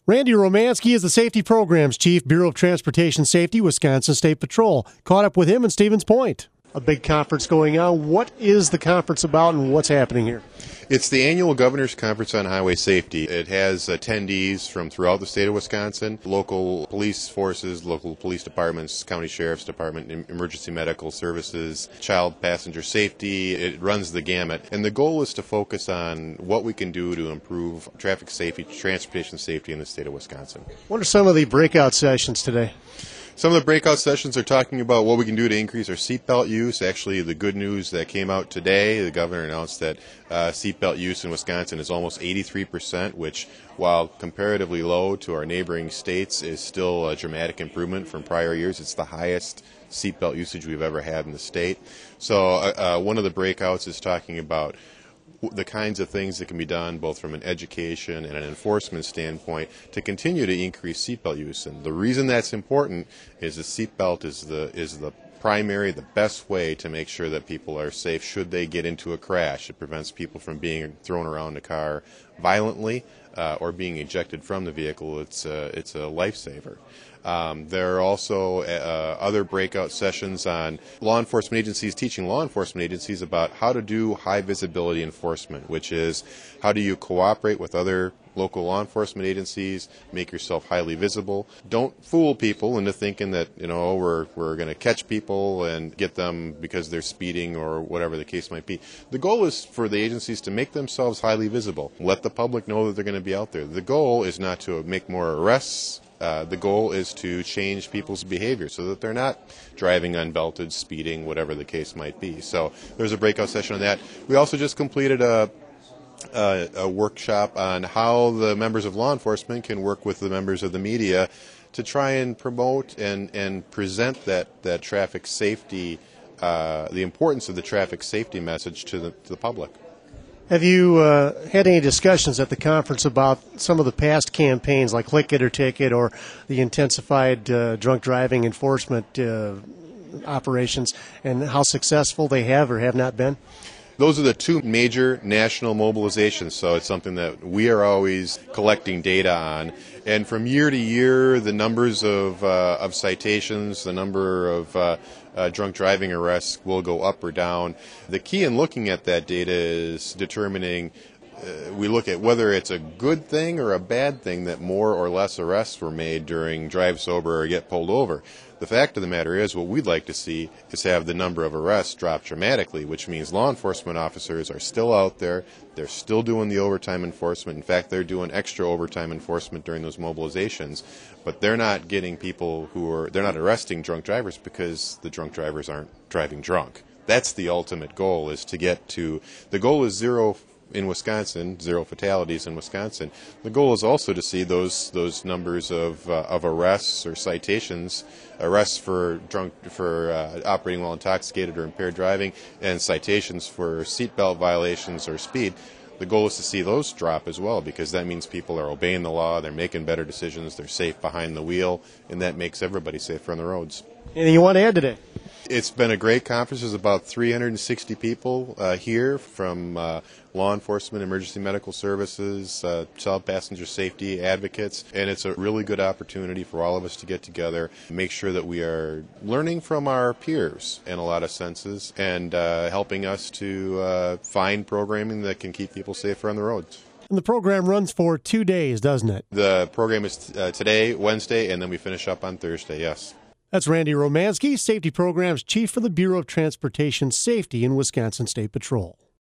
Randy Romansky is the Safety Programs Chief, Bureau of Transportation Safety, Wisconsin State Patrol. Caught up with him in Stevens Point. A big conference going on. What is the conference about and what's happening here? It's the annual Governor's Conference on Highway Safety. It has attendees from throughout the state of Wisconsin, local police forces, local police departments, county sheriff's department, emergency medical services, child passenger safety. It runs the gamut. And the goal is to focus on what we can do to improve traffic safety, transportation safety in the state of Wisconsin. What are some of the breakout sessions today? Some of the breakout sessions are talking about what we can do to increase our seatbelt use. Actually, the good news that came out today, the governor announced that seatbelt use in Wisconsin is almost 83%, which, while comparatively low to our neighboring states, is still a dramatic improvement from prior years. It's the highest seatbelt usage we've ever had in the state. So one of the breakouts is talking about the kinds of things that can be done both from an education and an enforcement standpoint to continue to increase seatbelt use. And the reason that's important is the seatbelt is the primary, the best way to make sure that people are safe should they get into a crash. It prevents people from being thrown around the car violently or being ejected from the vehicle. It's a lifesaver. There are also other breakout sessions on law enforcement agencies teaching law enforcement agencies about how to do high visibility enforcement, which is how do you cooperate with other local law enforcement agencies, make yourself highly visible. Don't fool people into thinking that, we're going to catch people and get them because they're speeding or whatever the case might be. The goal is for the agencies to make themselves highly visible. Let the public know that they're going to be out there. The goal is not to make more arrests. The goal is to change people's behavior so that they're not driving unbelted, speeding, whatever the case might be. So there's a breakout session on that. We also just completed a workshop on how the members of law enforcement can work with the members of the media to try and promote and present that traffic safety, the importance of the traffic safety message to the public. Have you had any discussions at the conference about some of the past campaigns like Click It or Ticket or the intensified drunk driving enforcement operations and how successful they have or have not been? Those are the two major national mobilizations, so it's something that we are always collecting data on. And from year to year, the numbers of citations, the number of drunk driving arrests will go up or down. The key in looking at that data is determining, we look at whether it's a good thing or a bad thing that more or less arrests were made during drive sober or get pulled over. The fact of the matter is what we'd like to see is have the number of arrests drop dramatically, which means law enforcement officers are still out there. They're still doing the overtime enforcement. In fact, they're doing extra overtime enforcement during those mobilizations. But they're not getting people they're not arresting drunk drivers because the drunk drivers aren't driving drunk. That's the ultimate goal, the goal is zero in Wisconsin, zero fatalities in Wisconsin. The goal is also to see those numbers of arrests or citations, arrests for operating while intoxicated or impaired driving, and citations for seatbelt violations or speed. The goal is to see those drop as well, because that means people are obeying the law, they're making better decisions, they're safe behind the wheel, and that makes everybody safer on the roads. Anything you want to add today? It's been a great conference. There's about 360 people here from law enforcement, emergency medical services, child passenger safety advocates, and it's a really good opportunity for all of us to get together, make sure that we are learning from our peers in a lot of senses, and helping us to find programming that can keep people safer on the roads. And the program runs for 2 days, doesn't it? The program is today, Wednesday, and then we finish up on Thursday, yes. That's Randy Romansky, Safety Programs Chief for the Bureau of Transportation Safety in Wisconsin State Patrol.